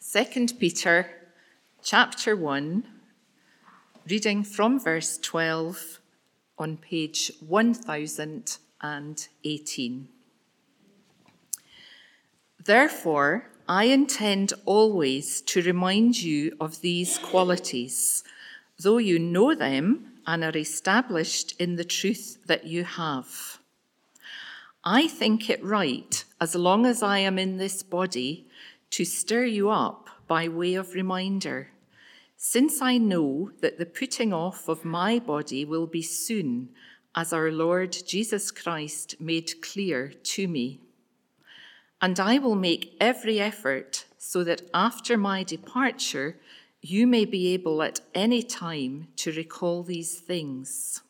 2 Peter chapter 1, reading from verse 12 on page 1018. Therefore, I intend always to remind you of these qualities, though you know them and are established in the truth that you have. I think it right, as long as I am in this body, to stir you up by way of reminder, since I know that the putting off of my body will be soon, as our Lord Jesus Christ made clear to me. And I will make every effort so that after my departure, you may be able at any time to recall these things.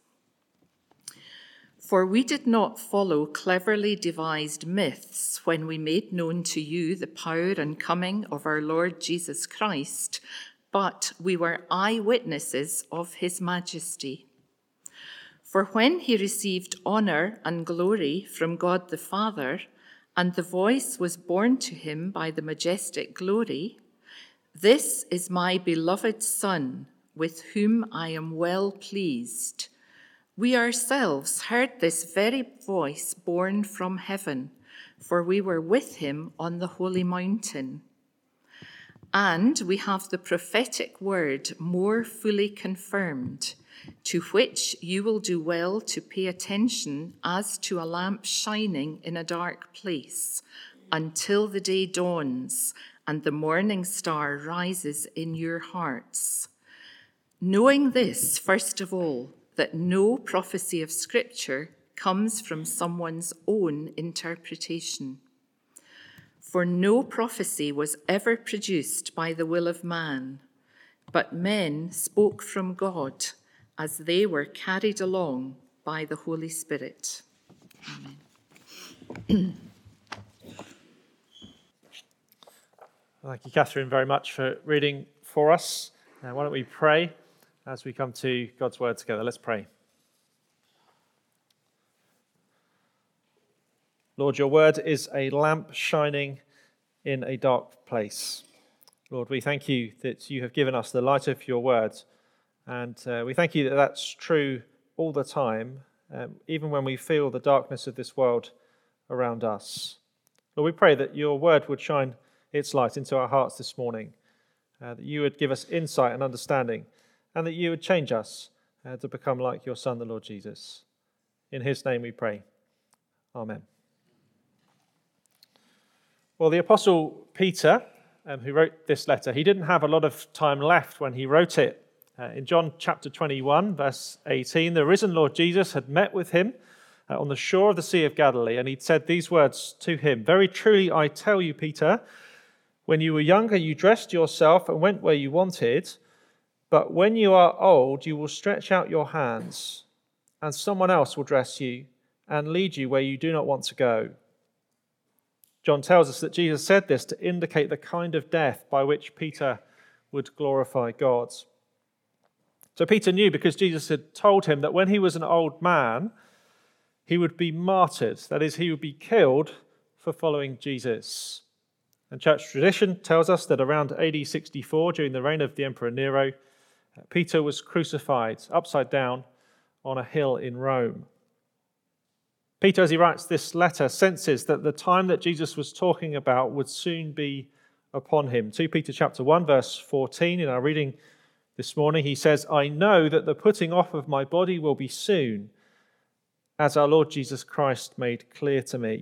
For we did not follow cleverly devised myths when we made known to you the power and coming of our Lord Jesus Christ, but we were eyewitnesses of his majesty. For when he received honor and glory from God the Father, and the voice was borne to him by the majestic glory, "This is my beloved Son, with whom I am well pleased," we ourselves heard this very voice borne from heaven, for we were with him on the holy mountain. And we have the prophetic word more fully confirmed, to which you will do well to pay attention as to a lamp shining in a dark place, until the day dawns and the morning star rises in your hearts. Knowing this, first of all, that no prophecy of Scripture comes from someone's own interpretation. For no prophecy was ever produced by the will of man, but men spoke from God as they were carried along by the Holy Spirit. Amen. Thank you, Catherine, very much for reading for us. Why don't we pray as we come to God's word together? Let's pray. Lord, your word is a lamp shining in a dark place. Lord, we thank you that you have given us the light of your word, and we thank you that that's true all the time, even when we feel the darkness of this world around us. Lord, we pray that your word would shine its light into our hearts this morning, that you would give us insight and understanding, and that you would change us to become like your Son, the Lord Jesus. In his name we pray. Amen. Well, the Apostle Peter, who wrote this letter, he didn't have a lot of time left when he wrote it. In John chapter 21, verse 18, the risen Lord Jesus had met with him on the shore of the Sea of Galilee, and he'd said these words to him: "Very truly I tell you, Peter, when you were younger you dressed yourself and went where you wanted, but when you are old you will stretch out your hands, and someone else will dress you and lead you where you do not want to go." John tells us that Jesus said this to indicate the kind of death by which Peter would glorify God. So Peter knew, because Jesus had told him, that when he was an old man, he would be martyred. That is, he would be killed for following Jesus. And church tradition tells us that around AD 64, during the reign of the Emperor Nero, Peter was crucified upside down on a hill in Rome. Peter, as he writes this letter, senses that the time that Jesus was talking about would soon be upon him. 2 Peter chapter 1, verse 14, in our reading this morning, he says, "I know that the putting off of my body will be soon, as our Lord Jesus Christ made clear to me."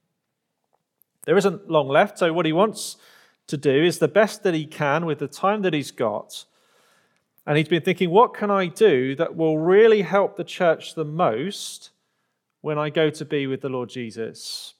There isn't long left, so what he wants to do is the best that he can with the time that he's got. And he's been thinking, what can I do that will really help the church the most when I go to be with the Lord Jesus?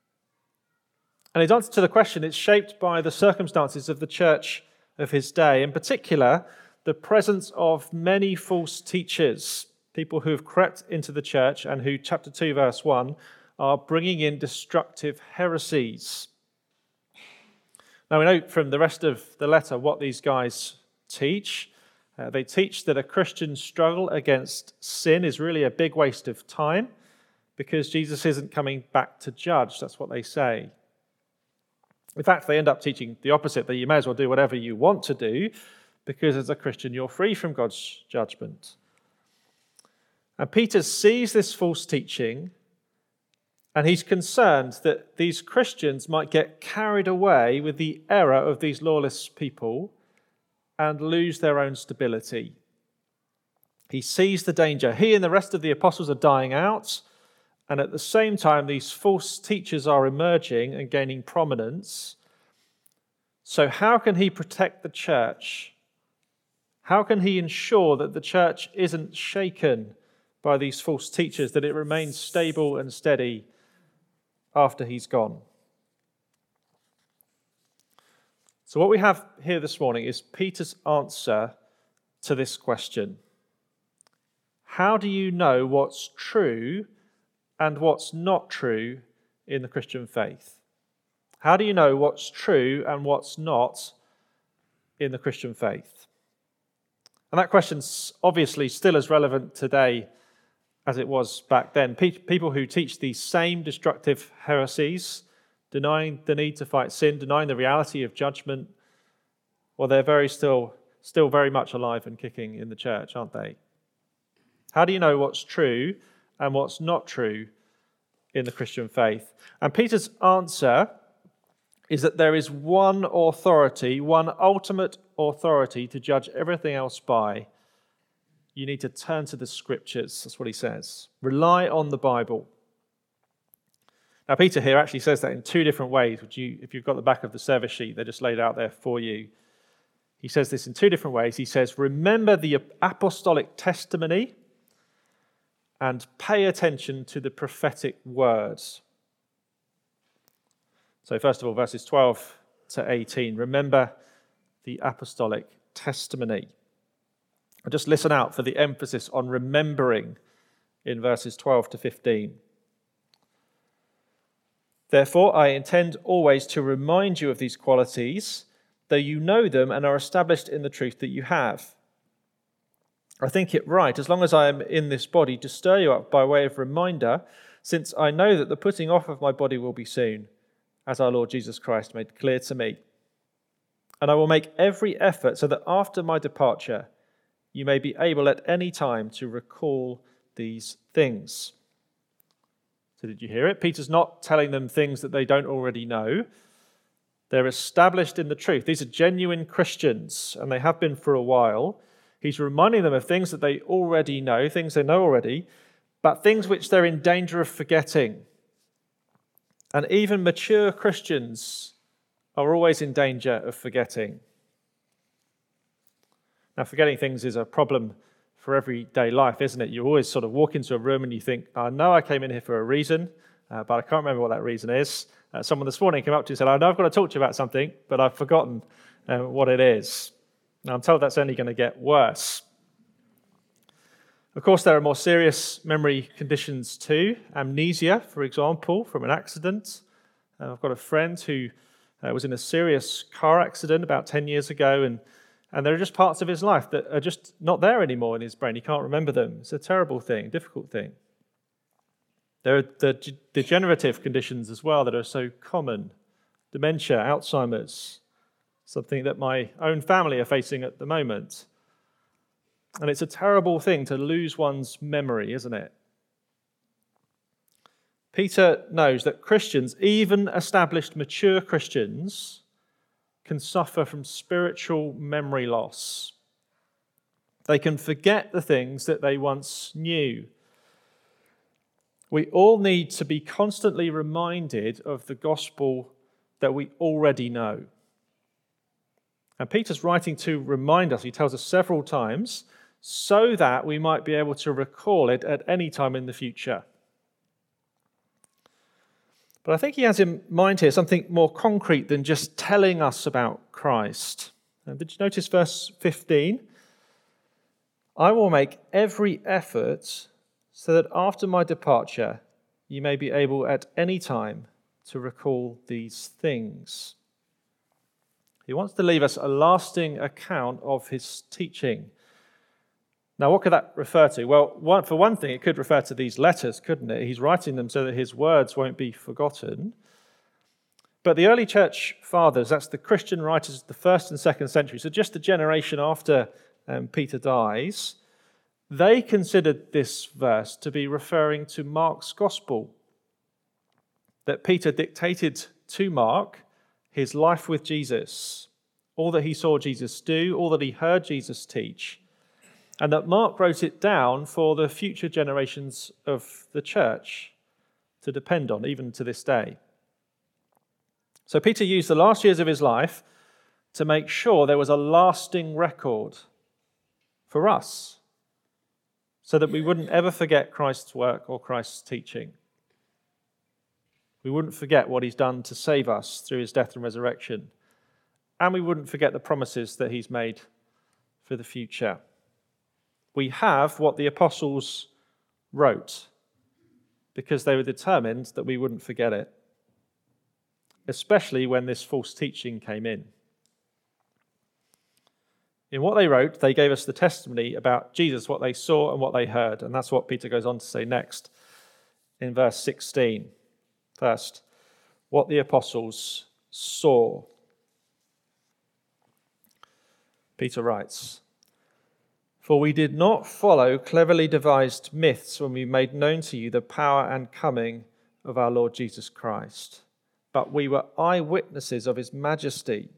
And his answer to the question is shaped by the circumstances of the church of his day, in particular, the presence of many false teachers, people who have crept into the church and who, chapter 2, verse 1, are bringing in destructive heresies. Now, we know from the rest of the letter what these guys teach. They teach that a Christian's struggle against sin is really a big waste of time because Jesus isn't coming back to judge. That's what they say. In fact, they end up teaching the opposite, that you may as well do whatever you want to do, because as a Christian, you're free from God's judgment. And Peter sees this false teaching, and he's concerned that these Christians might get carried away with the error of these lawless people and lose their own stability. He sees the danger. He and the rest of the apostles are dying out, and at the same time, these false teachers are emerging and gaining prominence. So how can he protect the church? How can he ensure that the church isn't shaken by these false teachers, that it remains stable and steady after he's gone? So what we have here this morning is Peter's answer to this question. How do you know what's true and what's not true in the Christian faith? How do you know what's true and what's not in the Christian faith? And that question's obviously still as relevant today as it was back then. People who teach these same destructive heresies, denying the need to fight sin, denying the reality of judgment, well, they're still very much alive and kicking in the church, aren't they? How do you know what's true and what's not true in the Christian faith? And Peter's answer is that there is one authority, one ultimate authority to judge everything else by. You need to turn to the Scriptures. That's what he says. Rely on the Bible. Now, Peter here actually says that in two different ways. If you've got the back of the service sheet, they're just laid out there for you. He says this in two different ways. He says, remember the apostolic testimony and pay attention to the prophetic words. So first of all, verses 12 to 18, remember the apostolic testimony. And just listen out for the emphasis on remembering in verses 12 to 15. Therefore, I intend always to remind you of these qualities, though you know them and are established in the truth that you have. I think it right, as long as I am in this body, to stir you up by way of reminder, since I know that the putting off of my body will be soon, as our Lord Jesus Christ made clear to me. And I will make every effort so that after my departure, you may be able at any time to recall these things. So did you hear it? Peter's not telling them things that they don't already know. They're established in the truth. These are genuine Christians, and they have been for a while. He's reminding them of things that they already know, things they know already, but things which they're in danger of forgetting. And even mature Christians are always in danger of forgetting. Now, forgetting things is a problem for everyday life, isn't it? You always sort of walk into a room and you think, I know I came in here for a reason, but I can't remember what that reason is. Someone this morning came up to you and said, I know I've got to talk to you about something, but I've forgotten what it is. Now, I'm told that's only going to get worse. Of course, there are more serious memory conditions too. Amnesia, for example, from an accident. I've got a friend who was in a serious car accident about 10 years ago, and there are just parts of his life that are just not there anymore in his brain. He can't remember them. It's a terrible thing, difficult thing. There are the degenerative conditions as well that are so common. Dementia, Alzheimer's, something that my own family are facing at the moment. And it's a terrible thing to lose one's memory, isn't it? Peter knows that Christians, even established mature Christians, can suffer from spiritual memory loss. They can forget the things that they once knew. We all need to be constantly reminded of the gospel that we already know. And Peter's writing to remind us, he tells us several times, so that we might be able to recall it at any time in the future. But I think he has in mind here something more concrete than just telling us about Christ. And did you notice verse 15? I will make every effort so that after my departure you may be able at any time to recall these things. He wants to leave us a lasting account of his teaching. Now, what could that refer to? Well, for one thing, it could refer to these letters, couldn't it? He's writing them so that his words won't be forgotten. But the early church fathers, that's the Christian writers of the 1st and 2nd century, so just the generation after Peter dies, they considered this verse to be referring to Mark's gospel, that Peter dictated to Mark his life with Jesus, all that he saw Jesus do, all that he heard Jesus teach, and that Mark wrote it down for the future generations of the church to depend on, even to this day. So Peter used the last years of his life to make sure there was a lasting record for us, so that we wouldn't ever forget Christ's work or Christ's teaching. We wouldn't forget what he's done to save us through his death and resurrection. And we wouldn't forget the promises that he's made for the future. We have what the apostles wrote because they were determined that we wouldn't forget it, especially when this false teaching came in. In what they wrote, they gave us the testimony about Jesus, what they saw and what they heard. And that's what Peter goes on to say next in verse 16. First, what the apostles saw. Peter writes, "For we did not follow cleverly devised myths when we made known to you the power and coming of our Lord Jesus Christ, but we were eyewitnesses of his majesty."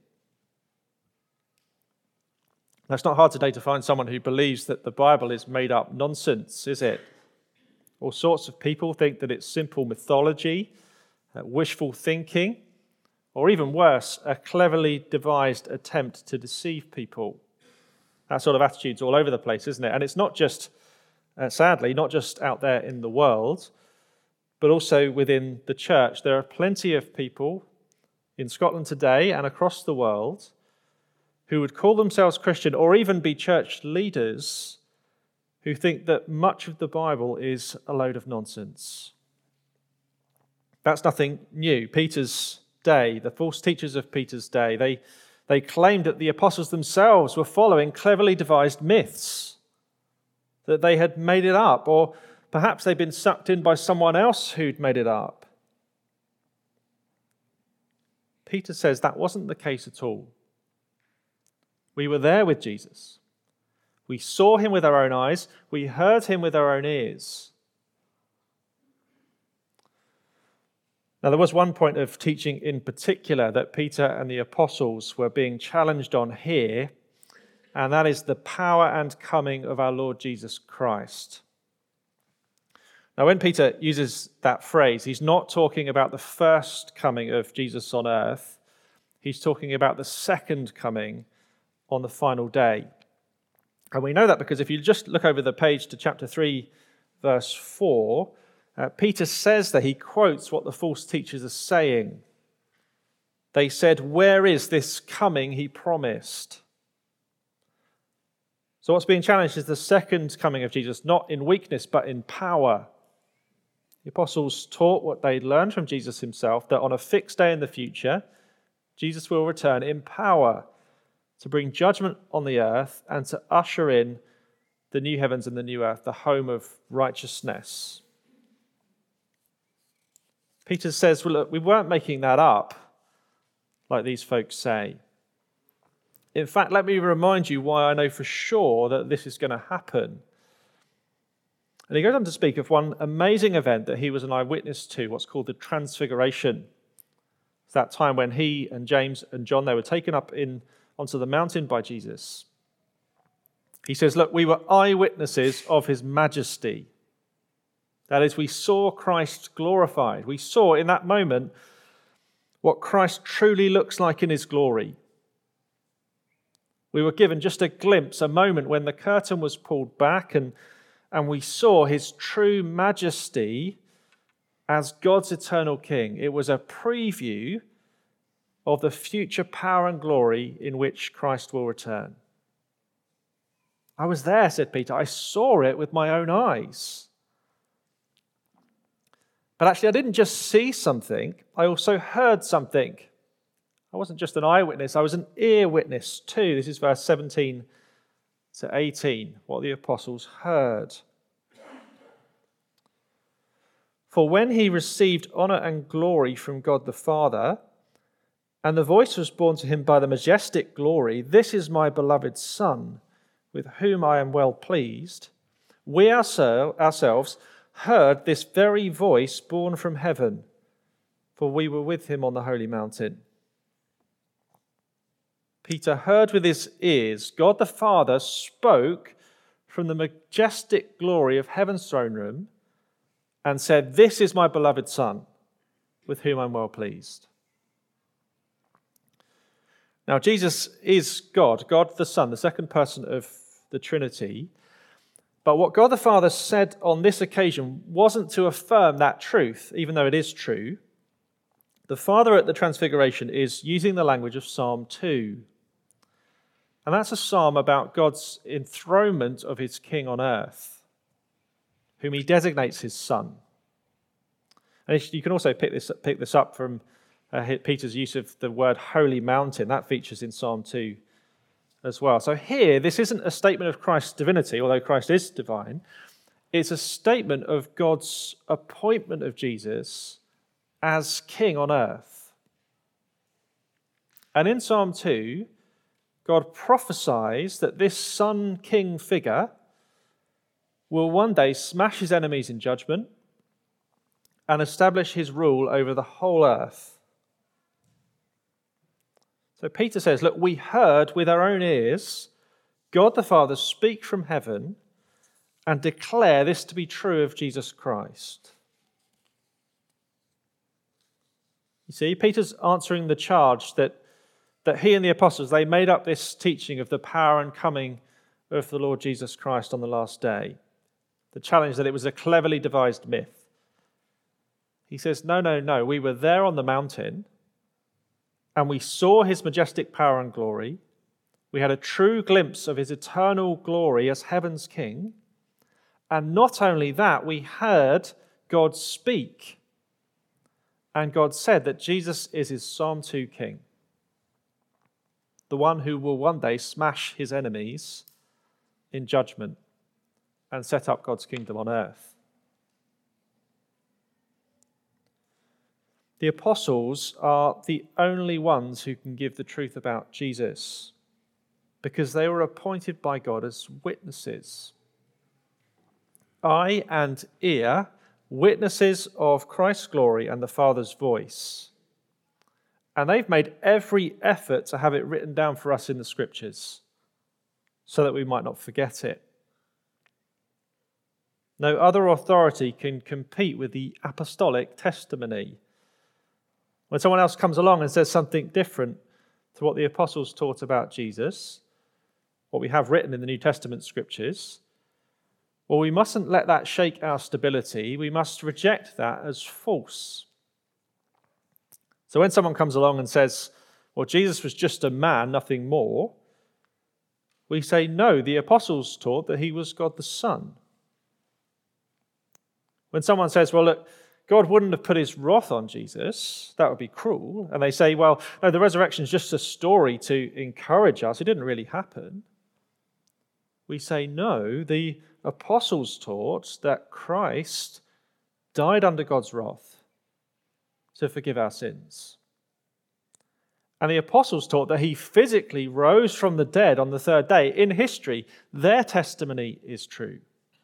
Now, it's not hard today to find someone who believes that the Bible is made up nonsense, is it? All sorts of people think that it's simple mythology, wishful thinking, or even worse, a cleverly devised attempt to deceive people. That sort of attitude's all over the place, isn't it? And it's not just, sadly, not just out there in the world, but also within the church. There are plenty of people in Scotland today and across the world who would call themselves Christian or even be church leaders who think that much of the Bible is a load of nonsense. That's nothing new. Peter's day, the false teachers of Peter's day, they claimed that the apostles themselves were following cleverly devised myths, that they had made it up, or perhaps they'd been sucked in by someone else who'd made it up. Peter says that wasn't the case at all. We were there with Jesus. We saw him with our own eyes. We heard him with our own ears. Now, there was one point of teaching in particular that Peter and the apostles were being challenged on here, and that is the power and coming of our Lord Jesus Christ. Now, when Peter uses that phrase, he's not talking about the first coming of Jesus on earth. He's talking about the second coming on the final day. And we know that because if you just look over the page to chapter 3, verse 4, Peter says that he quotes what the false teachers are saying. They said, "Where is this coming he promised?" So what's being challenged is the second coming of Jesus, not in weakness, but in power. The apostles taught what they'd learned from Jesus himself, that on a fixed day in the future, Jesus will return in power to bring judgment on the earth and to usher in the new heavens and the new earth, the home of righteousness. Peter says, well, look, we weren't making that up, like these folks say. In fact, let me remind you why I know for sure that this is going to happen. And he goes on to speak of one amazing event that he was an eyewitness to, what's called the Transfiguration. It's that time when he and James and John, they were taken up onto the mountain by Jesus. He says, look, we were eyewitnesses of his majesty. That is, we saw Christ glorified. We saw in that moment what Christ truly looks like in his glory. We were given just a glimpse, a moment when the curtain was pulled back and we saw his true majesty as God's eternal King. It was a preview of the future power and glory in which Christ will return. I was there, said Peter. I saw it with my own eyes. But actually, I didn't just see something, I also heard something. I wasn't just an eyewitness, I was an ear witness too. This is verse 17 to 18, what the apostles heard. For when he received honor and glory from God the Father, And the voice was borne to him by the majestic glory, "This is my beloved Son, with whom I am well pleased." We ourselves heard this very voice borne from heaven, for we were with him on the holy mountain. Peter heard with his ears God the Father spoke from the majestic glory of heaven's throne room and said, "This is my beloved Son, with whom I'm well pleased." Now, Jesus is God, God the Son, the second person of the Trinity. But what God the Father said on this occasion wasn't to affirm that truth, even though it is true. The Father at the Transfiguration is using the language of Psalm 2. And that's a psalm about God's enthronement of his King on earth, whom he designates his Son. And you can also pick this up from Peter's use of the word holy mountain. That features in Psalm 2 as well. So here, this isn't a statement of Christ's divinity, although Christ is divine. It's a statement of God's appointment of Jesus as king on earth. And in Psalm 2, God prophesies that this Son-King figure will one day smash his enemies in judgment and establish his rule over the whole earth. So Peter says, look, we heard with our own ears God the Father speak from heaven and declare this to be true of Jesus Christ. You see, Peter's answering the charge that he and the apostles, they made up this teaching of the power and coming of the Lord Jesus Christ on the last day. The challenge that it was a cleverly devised myth. He says, no, we were there on the mountain and we saw his majestic power and glory. We had a true glimpse of his eternal glory as heaven's king. And not only that, we heard God speak. And God said that Jesus is his Psalm 2 king, the one who will one day smash his enemies in judgment and set up God's kingdom on earth. The apostles are the only ones who can give the truth about Jesus because they were appointed by God as witnesses. Eye and ear, witnesses of Christ's glory and the Father's voice. And they've made every effort to have it written down for us in the Scriptures so that we might not forget it. No other authority can compete with the apostolic testimony. When someone else comes along and says something different to what the apostles taught about Jesus, what we have written in the New Testament Scriptures, well, we mustn't let that shake our stability. We must reject that as false. So when someone comes along and says, well, Jesus was just a man, nothing more, we say, no, the apostles taught that he was God the Son. When someone says, well, look, God wouldn't have put his wrath on Jesus, that would be cruel. And they say, well, no, the resurrection is just a story to encourage us. It didn't really happen. We say, no, the apostles taught that Christ died under God's wrath to forgive our sins. And the apostles taught that he physically rose from the dead on the third day. In history, their testimony is true.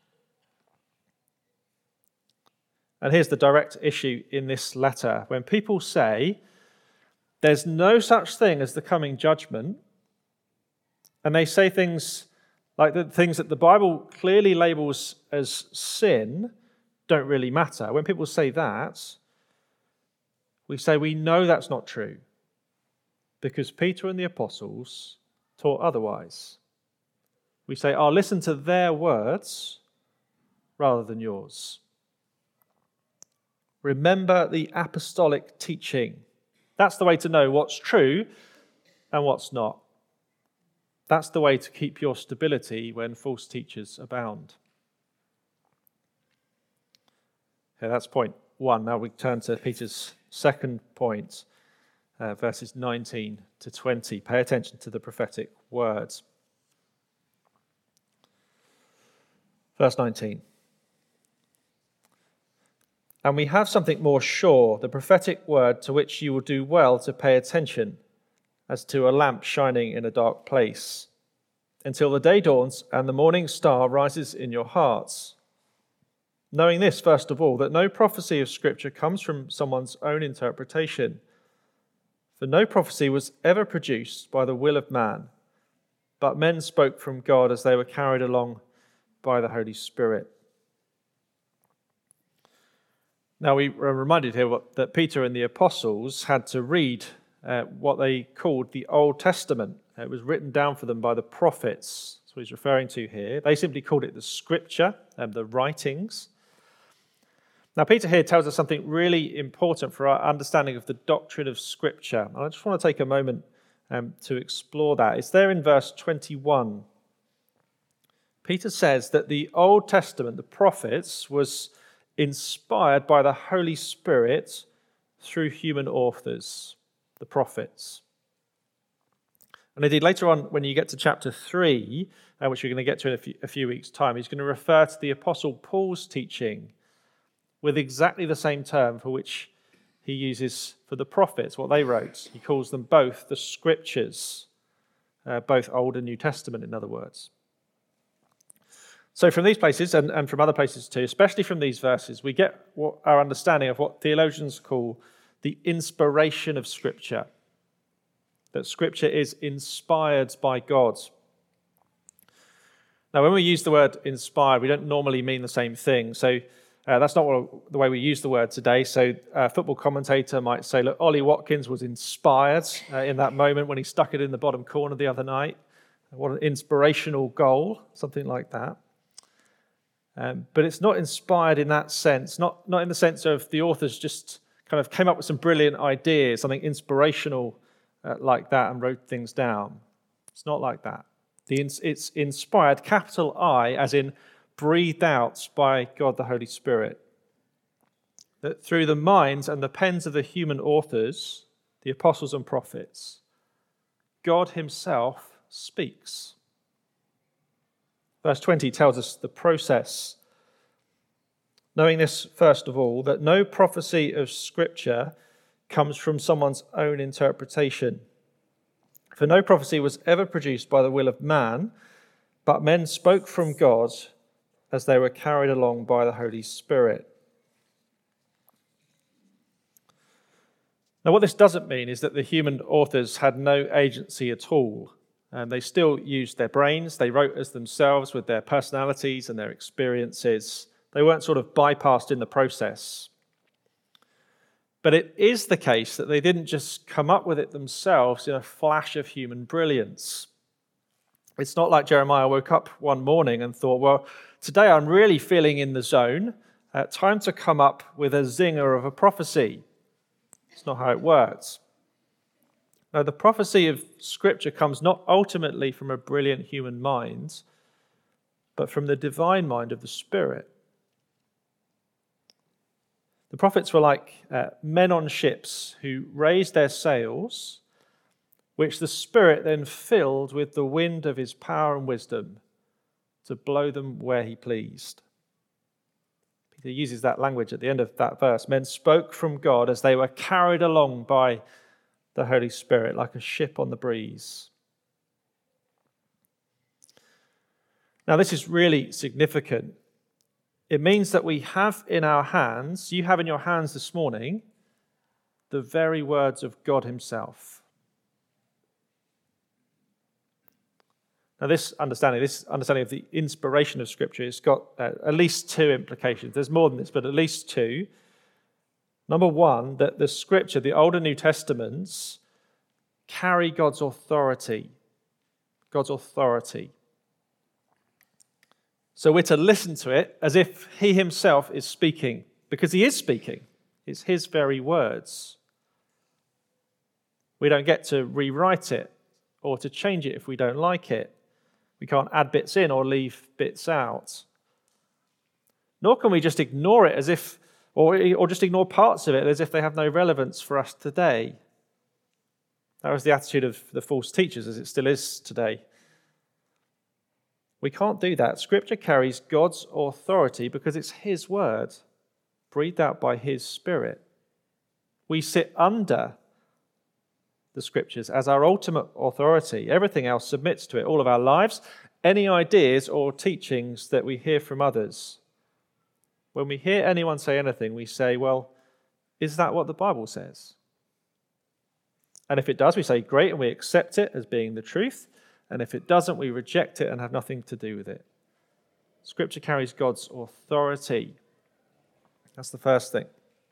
And here's the direct issue in this letter. When people say there's no such thing as the coming judgment, and they say things like the things that the Bible clearly labels as sin don't really matter. When people say that, we say we know that's not true because Peter and the apostles taught otherwise. We say, listen to their words rather than yours. Remember the apostolic teaching. That's the way to know what's true and what's not. That's the way to keep your stability when false teachers abound. Okay, that's point one. Now we turn to Peter's second point, verses 19 to 20. Pay attention to the prophetic words. Verse 19. And we have something more sure, the prophetic word to which you will do well to pay attention, as to a lamp shining in a dark place, until the day dawns and the morning star rises in your hearts. Knowing this, first of all, that no prophecy of Scripture comes from someone's own interpretation. For no prophecy was ever produced by the will of man, but men spoke from God as they were carried along by the Holy Spirit. Now we are reminded here that Peter and the apostles had to read what they called the Old Testament. It was written down for them by the prophets. That's what he's referring to here. They simply called it the Scripture, the writings. Now Peter here tells us something really important for our understanding of the doctrine of Scripture. And I just want to take a moment to explore that. It's there in verse 21. Peter says that the Old Testament, the prophets, was inspired by the Holy Spirit through human authors, the prophets. And indeed, later on, when you get to chapter 3, which we're going to get to in a few weeks' time, he's going to refer to the Apostle Paul's teaching with exactly the same term for which he uses for the prophets, what they wrote. He calls them both the Scriptures, both Old and New Testament, in other words. So from these places, and from other places too, especially from these verses, we get our understanding of what theologians call the inspiration of Scripture. That Scripture is inspired by God. Now, when we use the word inspired, we don't normally mean the same thing. So that's not the way we use the word today. So a football commentator might say, look, Ollie Watkins was inspired in that moment when he stuck it in the bottom corner the other night. What an inspirational goal, something like that. But it's not inspired in that sense, not in the sense of the authors just kind of came up with some brilliant ideas, something inspirational like that, and wrote things down. It's not like that. It's inspired, capital I, as in breathed out by God the Holy Spirit. That through the minds and the pens of the human authors, the apostles and prophets, God himself speaks. Verse 20 tells us the process. Knowing this, first of all, that no prophecy of Scripture comes from someone's own interpretation. For no prophecy was ever produced by the will of man, but men spoke from God as they were carried along by the Holy Spirit. Now, what this doesn't mean is that the human authors had no agency at all. They still used their brains. They wrote as themselves with their personalities and their experiences. They weren't sort of bypassed in the process. But it is the case that they didn't just come up with it themselves in a flash of human brilliance. It's not like Jeremiah woke up one morning and thought, well, today I'm really feeling in the zone. Time to come up with a zinger of a prophecy. It's not how it works. No, the prophecy of Scripture comes not ultimately from a brilliant human mind, but from the divine mind of the Spirit. The prophets were like men on ships who raised their sails, which the Spirit then filled with the wind of his power and wisdom to blow them where he pleased. Peter uses that language at the end of that verse. Men spoke from God as they were carried along by the Holy Spirit, like a ship on the breeze. Now, this is really significant. It means that we have in our hands, you have in your hands this morning, the very words of God himself. Now, this understanding of the inspiration of Scripture has got at least two implications. There's more than this, but at least two. Number one, that the Scripture, the Old and New Testaments, carry God's authority. God's authority. So we're to listen to it as if he himself is speaking, because he is speaking. It's his very words. We don't get to rewrite it or to change it if we don't like it. We can't add bits in or leave bits out. Nor can we just ignore it as if, or just ignore parts of it as if they have no relevance for us today. That was the attitude of the false teachers, as it still is today. We can't do that. Scripture carries God's authority because it's his word, breathed out by his Spirit. We sit under the Scriptures as our ultimate authority. Everything else submits to it, all of our lives, any ideas or teachings that we hear from others. When we hear anyone say anything, we say, well, is that what the Bible says? And if it does, we say, great, and we accept it as being the truth. And if it doesn't, we reject it and have nothing to do with it. Scripture carries God's authority. That's the first thing.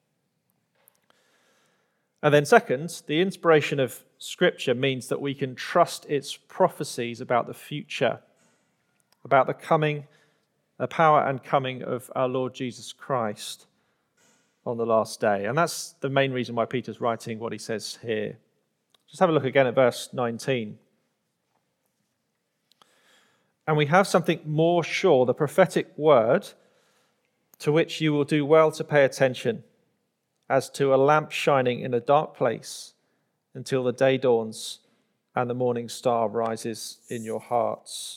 And then second, the inspiration of Scripture means that we can trust its prophecies about the future, about the power and coming of our Lord Jesus Christ on the last day. And that's the main reason why Peter's writing what he says here. Just have a look again at verse 19. And we have something more sure, the prophetic word, to which you will do well to pay attention, as to a lamp shining in a dark place until the day dawns and the morning star rises in your hearts.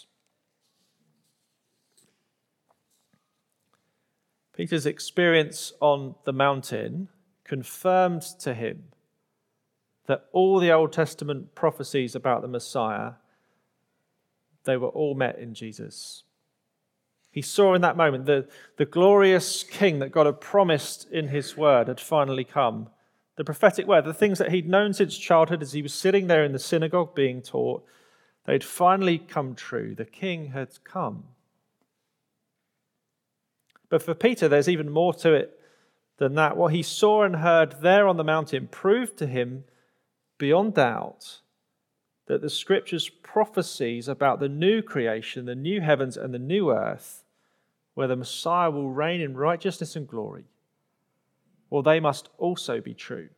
Peter's experience on the mountain confirmed to him that all the Old Testament prophecies about the Messiah, they were all met in Jesus. He saw in that moment the glorious king that God had promised in his word had finally come. The prophetic word, the things that he'd known since childhood as he was sitting there in the synagogue being taught, they'd finally come true. The king had come. But for Peter, there's even more to it than that. What he saw and heard there on the mountain proved to him beyond doubt that the Scripture's prophecies about the new creation, the new heavens and the new earth, where the Messiah will reign in righteousness and glory, well, they must also be true.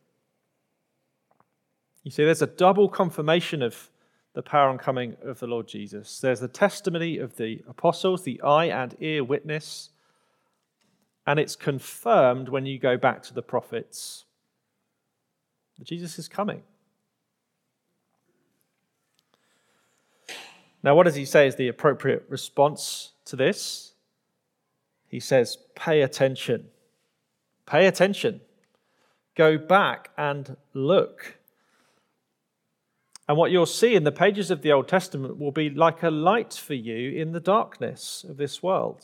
You see, there's a double confirmation of the power and coming of the Lord Jesus. There's the testimony of the apostles, the eye and ear witness, and it's confirmed when you go back to the prophets. Jesus is coming. Now, what does he say is the appropriate response to this? He says, pay attention. Pay attention. Go back and look. And what you'll see in the pages of the Old Testament will be like a light for you in the darkness of this world.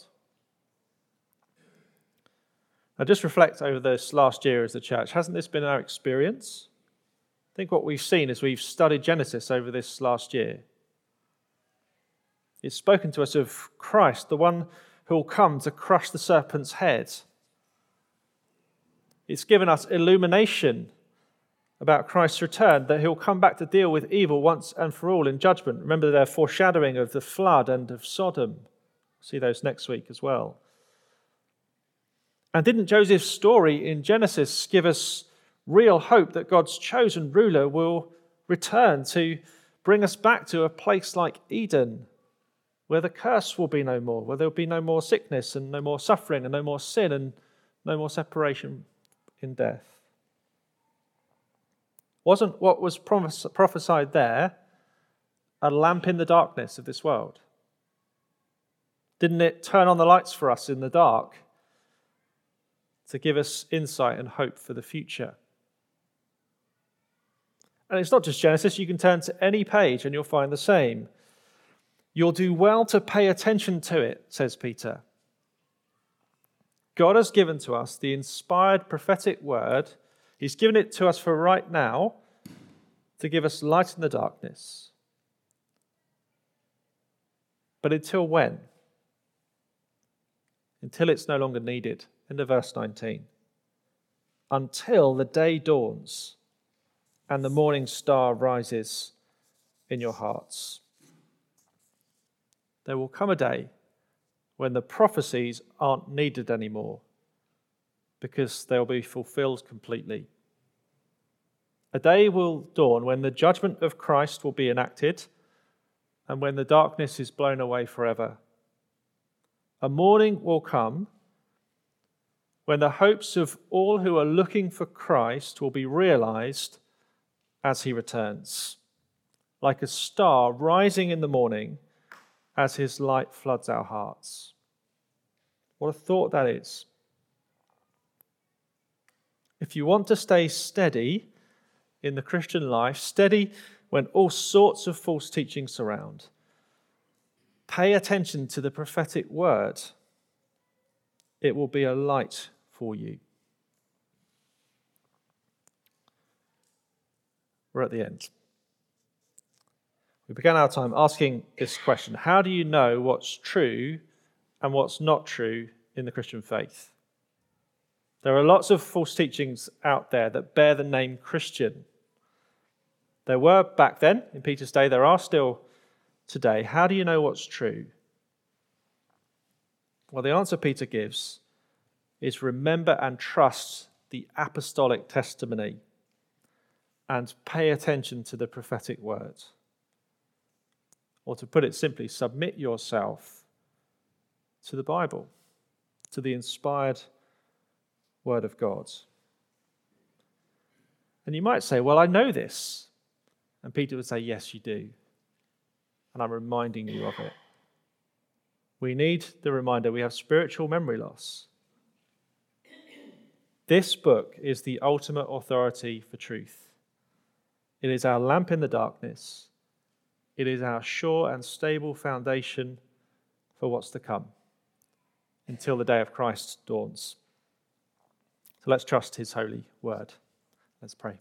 Now, just reflect over this last year as the church. Hasn't this been our experience? I think what we've seen as we've studied Genesis over this last year, it's spoken to us of Christ, the one who will come to crush the serpent's head. It's given us illumination about Christ's return, that he'll come back to deal with evil once and for all in judgment. Remember their foreshadowing of the flood and of Sodom. We'll see those next week as well. And didn't Joseph's story in Genesis give us real hope that God's chosen ruler will return to bring us back to a place like Eden, where the curse will be no more, where there will be no more sickness and no more suffering and no more sin and no more separation in death? Wasn't what was prophesied there a lamp in the darkness of this world? Didn't it turn on the lights for us in the dark to give us insight and hope for the future? And it's not just Genesis. You can turn to any page and you'll find the same. You'll do well to pay attention to it, says Peter. God has given to us the inspired prophetic word. He's given it to us for right now to give us light in the darkness. But until when? Until it's no longer needed. End of verse 19. Until the day dawns and the morning star rises in your hearts. There will come a day when the prophecies aren't needed anymore because they'll be fulfilled completely. A day will dawn when the judgment of Christ will be enacted and when the darkness is blown away forever. A morning will come when the hopes of all who are looking for Christ will be realized as he returns, like a star rising in the morning as his light floods our hearts. What a thought that is. If you want to stay steady in the Christian life, steady when all sorts of false teachings surround, pay attention to the prophetic word. It will be a light for you. We're at the end. We began our time asking this question: how do you know what's true and what's not true in the Christian faith? There are lots of false teachings out there that bear the name Christian. There were back then, in Peter's day, there are still today. How do you know what's true? Well, the answer Peter gives is remember and trust the apostolic testimony and pay attention to the prophetic word. Or to put it simply, submit yourself to the Bible, to the inspired word of God. And you might say, well, I know this. And Peter would say, yes, you do. And I'm reminding you of it. We need the reminder. We have spiritual memory loss. This book is the ultimate authority for truth. It is our lamp in the darkness. It is our sure and stable foundation for what's to come until the day of Christ dawns. So let's trust his holy word. Let's pray.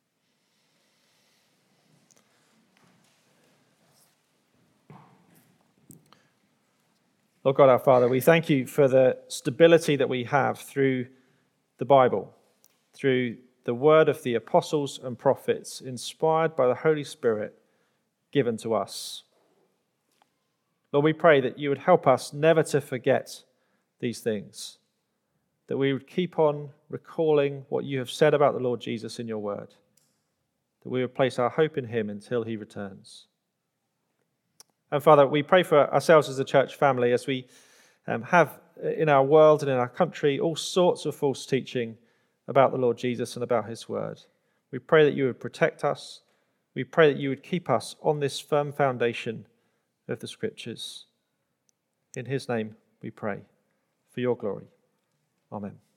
Lord God, our Father, we thank you for the stability that we have through the Bible, through the word of the apostles and prophets, inspired by the Holy Spirit given to us. Lord, we pray that you would help us never to forget these things, that we would keep on recalling what you have said about the Lord Jesus in your word, that we would place our hope in him until he returns. And Father, we pray for ourselves as a church family as we have in our world and in our country all sorts of false teaching about the Lord Jesus and about his word. We pray that you would protect us. We pray that you would keep us on this firm foundation of the Scriptures. In his name we pray, for your glory. Amen.